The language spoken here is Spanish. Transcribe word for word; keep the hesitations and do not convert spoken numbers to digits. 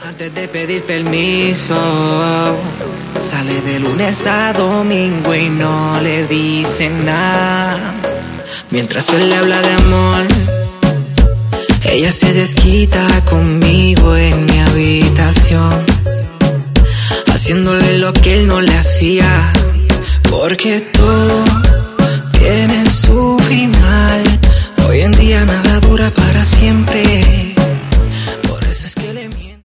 Antes de pedir permiso, sale de lunes a domingo y no le dice nada. Mientras él le habla de amor, ella se desquita conmigo en mi habitación, haciéndole lo que él no le hacía. Porque tú